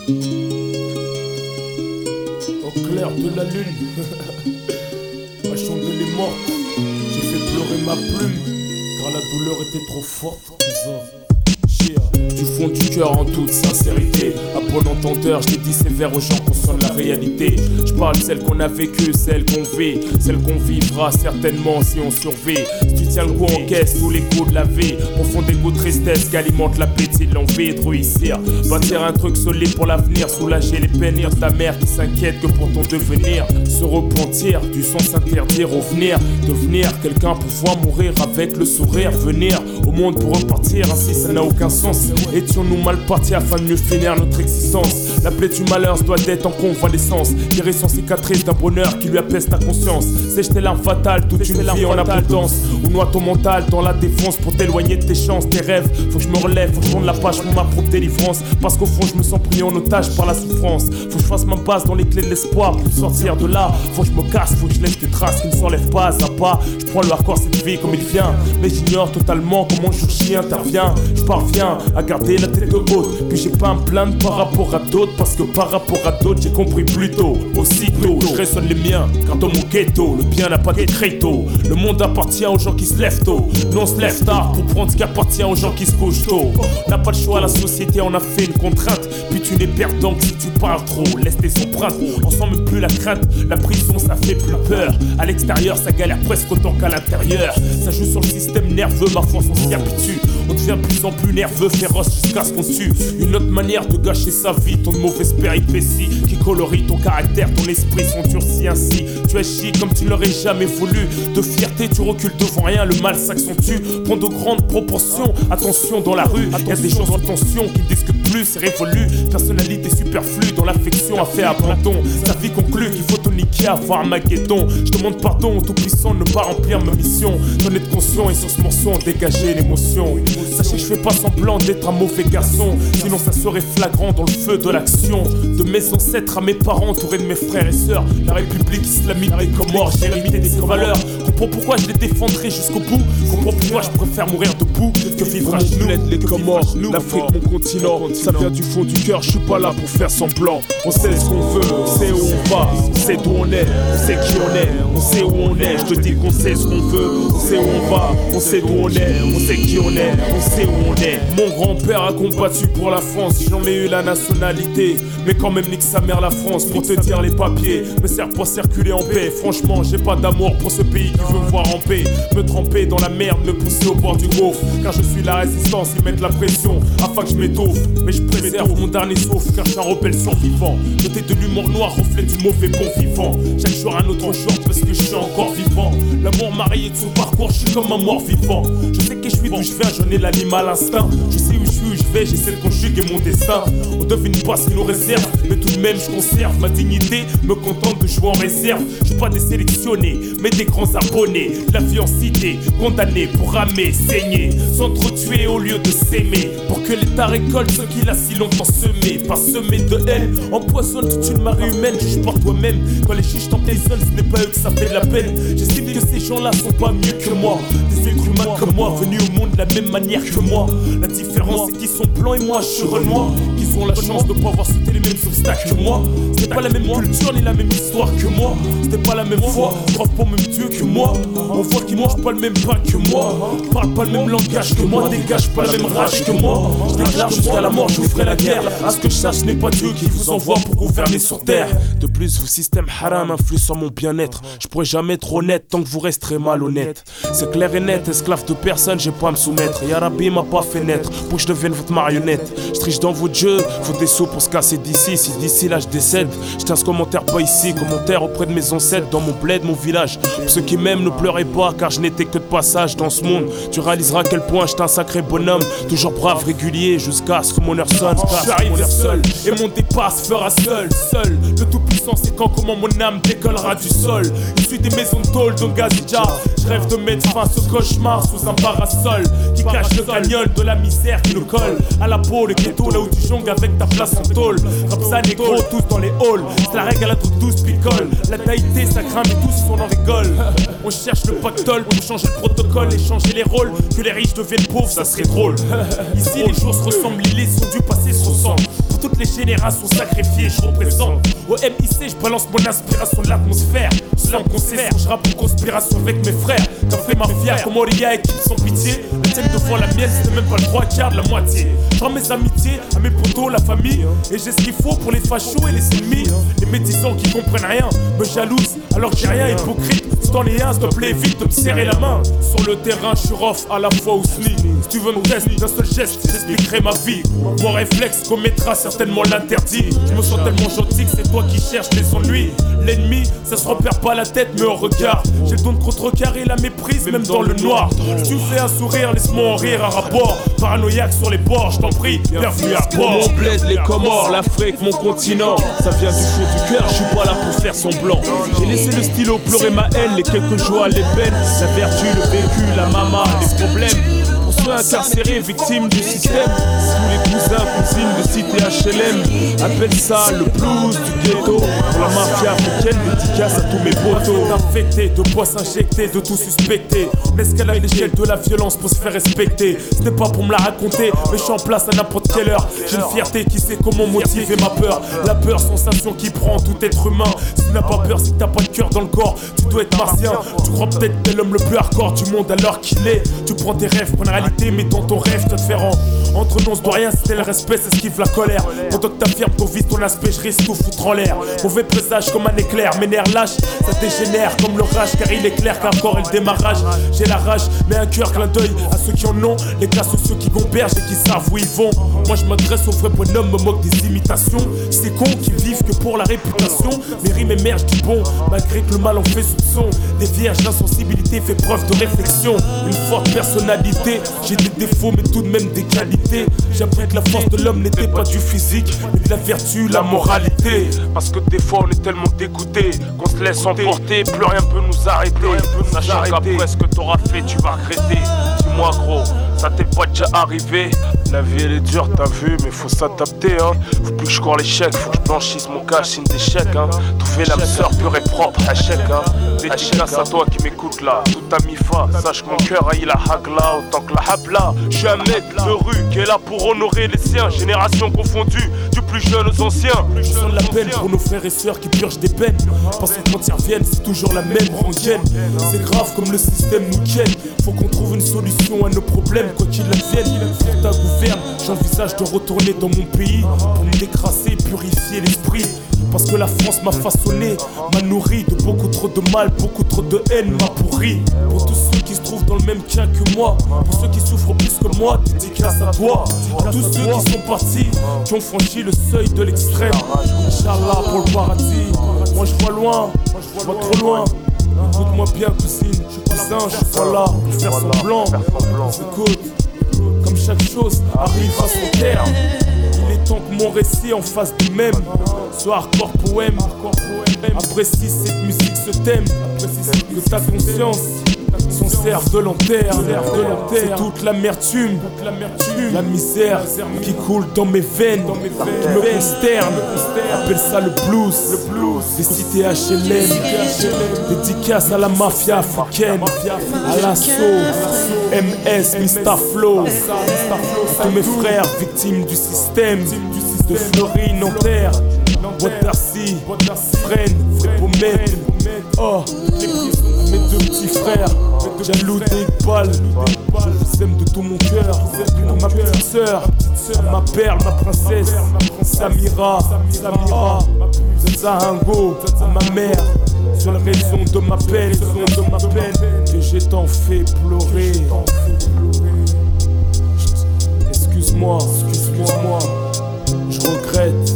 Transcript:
Au clair de la lune, ma chandelle est morte. J'ai fait pleurer ma plume, car la douleur était trop forte. Du fond du cœur en toute sincérité, à bon entendeur, je l'ai dit sévère aux gens conscients de la réalité. Je parle celle qu'on a vécue, celle qu'on vit, celle qu'on vivra certainement si on survit. Si tu tiens le coup en caisse, tous les coups de la vie, profond égo de tristesse qui alimente l'appétit de l'envie de réussir. Bâtir un truc solide pour l'avenir, soulager les peines de ta mère qui s'inquiète que pour ton devenir. Se repentir, du sens interdire, revenir, devenir quelqu'un, pouvoir mourir avec le sourire. Venir au monde pour repartir, ainsi ça n'a aucun sens. Étions-nous mal partis afin de mieux finir notre existence. La plaie du malheur se doit d'être en convalescence. Guérir sans cicatrice d'un bonheur qui lui apaise ta conscience. Sèche tes larmes fatales, toute une vie en abondance. Ou noie ton mental dans la défense pour t'éloigner de tes chances, tes rêves. Faut que je me relève, faut que je tourne la page pour ma propre délivrance. Parce qu'au fond je me sens pris en otage par la souffrance. Faut que je fasse ma base dans les clés de l'espoir pour sortir de là. Faut que je me casse, faut que je laisse des traces qui ne s'enlèvent pas à pas. Je prends le hardcore cette vie comme il vient, mais j'ignore totalement comment le jour J intervient. Je parviens à garder la tête haute, puis j'ai pas à me plaindre par rapport à d'autres. Parce que par rapport à d'autres j'ai compris plus tôt. Aussitôt je résonne les miens, car dans mon ghetto le bien n'a pas de créteau. Le monde appartient aux gens qui se lèvent tôt. Nous on se lève tard pour prendre ce qui appartient aux gens qui se couchent tôt. On n'a pas le choix, la société en a fait une contrainte. Puis tu n'es perdant que si tu parles trop. Laisse tes empreintes, on sent même plus la crainte. La prison ça fait plus peur. À l'extérieur ça galère presque autant qu'à l'intérieur. Ça joue sur le système nerveux, ma force on s'y habitue. On devient de plus en plus nerveux, féroce jusqu'à ce qu'on tue. Une autre manière de gâcher sa vie, ton mauvaise péripétie qui colorie ton caractère, ton esprit s'endurcit ainsi. Tu agis comme tu ne l'aurais jamais voulu. De fierté tu recules devant rien, le mal s'accentue. Prends de grandes proportions, attention dans la rue. Y'a des gens en tension qui ne discutent plus, c'est révolu. Personnalité superflue dans l'affection a fait abandon. Sa vie conclut qu'il faut tout niquer avant Armageddon. Je demande pardon au tout puissant de ne pas remplir ma mission. D'en être conscient et sur ce morceau en dégager l'émotion. Sachez que je fais pas semblant d'être un mauvais garçon, sinon ça serait flagrant dans le feu de l'action. De mes ancêtres à mes parents, entouré de mes frères et sœurs, la République islamique des Comores, j'ai hérité des valeurs. Comprends pourquoi je les défendrai jusqu'au bout. Comprends pourquoi je préfère mourir debout que vivre à genoux. Les Comores, l'Afrique mon continent, ça vient du fond du cœur, je suis pas là pour faire semblant. On sait ce qu'on veut, on sait où on va, on sait d'où on est, on sait qui on est, on sait où on est. Je te dis qu'on sait ce qu'on veut, on sait où on va, on sait d'où on est, on sait qui on est, on sait où on est. Mon grand-père a combattu pour la France, j'en ai eu la nationalité. Mais quand même nique sa mère la France, pour te dire les papiers me sert pas circuler en paix. Franchement j'ai pas d'amour pour ce pays qui veut me voir en paix. Me tremper dans la merde, me pousser au bord du gouffre. Car je suis la résistance, ils mettent la pression afin que je m'étouffe. Mais je préserve mon dernier souffle car je suis un rebelle survivant. Doté de l'humour noir, reflet du mauvais bon vivant. Chaque jour un autre jour parce que je suis encore vivant. L'amour marié de son parcours, je suis comme un mort vivant. Je sais que je suis d'où je viens, j'en ai l'animal instinct. Je sais où je suis, où je vais, j'essaie de conjuguer mon destin. On devine pas ce qu'il nous réserve, mais tout de même je conserve ma dignité, me contente de jouer en réserve. Je suis pas des sélectionnés, mais des grands abonnés. La vie en cité, condamnés pour ramer, saigner, s'entretuer au lieu de s'aimer. Pour que l'État récolte ce qu'il a si longtemps semé. Pas semé de haine, empoisonne toute une marée humaine. Juge par toi-même, quand les juges t'emprisonnent, ce n'est pas eux que ça fait de la peine. J'estime que ces gens-là sont pas mieux que moi. Des êtres humains comme moi, venus au monde de la même manière que moi. La différence c'est qu'ils sont blancs et moi je suis renois. Qu'ils ont la chance de pas avoir sauté les mêmes obstacles que moi. C'était pas la même culture ni la même histoire que moi. C'était pas la même foi, croient pas au même Dieu que moi. On voit qu'ils mangent pas le même pain que moi, parlent pas le même langage que moi, dégagent pas la même rage que moi. Je déclare jusqu'à la mort, je vous ferai la guerre. À ce que je sache, ce n'est pas Dieu qui vous envoie pour gouverner sur terre. De plus, vos systèmes haram influent sur mon bien-être. Je pourrais jamais être honnête tant que vous resterez malhonnête. C'est clair et net, esclave de personne, j'ai pas à me soumettre. Ya Rabbi m'a pas fait naître pour que je devienne votre marionnette. Je triche dans votre jeu, faut des sous pour se casser d'ici. Si d'ici là je décède, je tiens ce commentaire pas ici. Commentaire auprès de mes ancêtres, dans mon bled, mon village. Pour ceux qui m'aiment, ne pleurez pas, car je n'étais que de passage dans ce monde. Tu réaliseras à quel point j'étais un sacré bonhomme. Toujours brave, régulier, jusqu'à ce que mon heure sonne. J'arrive seul, et mon départ se fera seul. Le tout-puissant c'est quand comment mon âme décollera du sol. Issu des maisons de tôle de Gazidja. Je rêve de mettre fin à ce cauchemar sous un parasol qui cache le cagnol de la misère qui nous colle à la peau, le ghetto là où tu jongles avec ta place en tôle. Ramsa négro, tous dans les halls. C'est la règle à la toute douce picole. La taïté ça grimpe et tous on en rigole. On cherche le pactole pour changer le protocole et changer les rôles. Que les riches deviennent pauvres, ça serait drôle. Ici les jours se ressemblent, les leçons du passé se ressemblent. toutes les générations sacrifiées, je représente. Au MIC, je balance mon inspiration de l'atmosphère. Sans concession, je rappe en conspiration avec mes frères. T'as fait ma fière comme Auria et qui sans pitié. La tienne devant la mienne, c'était même pas le 3/4 de la moitié. Je rends mes amitiés à mes potos, la famille. Et j'ai ce qu'il faut pour les fachos et les ennemis. Les médisants qui comprennent rien me jalousent alors que j'ai rien, hypocrite. C'est dans les 1, s'il te plaît, vite de me serrer la main. Sur le terrain, je suis rough à la fois au SNI. Si tu veux me tester d'un seul geste, j'expliquerai ma vie. Mon réflexe commettra certainement l'interdit. Je me sens tellement gentil que c'est toi qui cherches les ennuis. L'ennemi, ça se repère pas la tête mais au regard. J'ai le don de contrecarrer la méprise même dans le noir. Si tu fais un sourire, laisse-moi en rire un rapport. Paranoïaque sur les bords, je t'en prie, bienvenue à bord. Mon bled, les Comores, l'Afrique, mon continent. Ça vient du fond du cœur, je suis pas là pour faire semblant. J'ai laissé le stylo pleurer ma haine, les quelques joies, les peines. La vertu, le vécu, la mama, les problèmes. Pour ceux incarcérés, victimes du système. Tous les cousins, cousines de cité HLM appellent ça le blues du ghetto. Pour la mafia africaine, dédicace à tous mes potos. Infecté, de poids s'injecter, de tout suspecter. On escalade l'échelle de la violence pour se faire respecter. Ce n'est pas pour me la raconter, mais je suis en place à n'importe quelle heure. J'ai une fierté qui sait comment motiver ma peur. La peur, sensation qui prend tout être humain. Si tu n'as pas peur, c'est que t'as pas de cœur dans le corps. Tu dois être martien. Tu crois peut-être que t'es l'homme le plus hardcore du monde alors qu'il est. Tu prends tes rêves pour une réalité, mais dans ton rêve, tu te fais rendre. Entre nous, on se doit rien, c'était le respect, c'est ce qui fait la colère. Pendant que t'affirmes qu'on vise ton aspect, je risque tout foutre en l'air. Mauvais présage comme un éclair, mes nerfs lâches, ça dégénère comme l'orage, car il est clair qu'encore est le démarrage. J'ai la rage, mais un cœur clin d'œil à ceux qui en ont, les cas sociaux qui gombergent et qui savent où ils vont. Moi je m'adresse aux vrais bonhommes, me moque des imitations. Ces cons qui vivent que pour la réputation, mes rimes émergent du bon, malgré que le mal en fait soupçon. Des vierges, l'insensibilité fait preuve de réflexion. Une forte personnalité, j'ai des défauts mais tout de même des qualités. J'ai appris que la force de l'homme n'était pas du physique, mais de la vertu, la moralité. Parce que des fois on est tellement dégoûté qu'on se laisse emporter, plus rien peut nous arrêter. Sachant qu'après ce que t'auras fait, tu vas regretter. Dis-moi gros, ça t'est pas déjà arrivé? La vie elle est dure, t'as vu, mais faut s'adapter hein. Faut plus que je cours l'échec, faut que je blanchisse mon cash, signe d'échec hein. Trouver l'âme sœur pure et propre, échec hein. Dédicace à toi qui m'écoute là, tout à mi-fa. Sache que mon cœur a eu la hagla autant que la habla. Je suis un mec de rue qui est là pour honorer les siens. Génération confondue, du plus jeune aux anciens. Je sens de la peine pour nos frères et sœurs qui purgent des peines. Parce que quand ils reviennent, c'est toujours la même rengaine. C'est grave comme le système nous ken. Faut qu'on trouve une solution à nos problèmes, quoi qu'il advienne. Pour ta gouverne, j'envisage de retourner dans mon pays pour me décrasser, purifier l'esprit. Parce que la France m'a façonné, m'a nourri de beaucoup trop de mal, beaucoup trop de haine m'a pourri. Pour tous ceux qui se trouvent dans le même cas que moi, pour ceux qui souffrent plus que moi, dédicace à toi. À tous ceux qui sont partis, qui ont franchi le seuil de l'extrême. Inch'Allah pour le paradis. Moi je vois loin, je vois trop loin. Écoute-moi bien cousine, je suis cousin, je suis pas là pour faire semblant. Écoute, comme chaque chose arrive à son terme, il est temps que mon récit en fasse de même. Soit hardcore poème, apprécie cette musique, ce thème. Que ta conscience s'en serve de lanterne. C'est toute l'amertume, la misère qui coule dans mes veines, qui me consterne. Appelle ça le blues, des cités HLM. Dédicace à la mafia africaine, à l'assaut, MS, Mr. Flow. Tous mes frères victimes du système, de Fleury, Nanterre, Boîte d'Arcy, Fresnes, Frépomède. Oh, mes deux petits frères, jaloux d'Iqbal. Je vous aime de tout mon cœur. Ma petite sœur, ma perle, ma princesse, Samira, Zahango, ma mère. Seule raison de ma peine, que j'ai tant fait pleurer. Excuse-moi, je regrette.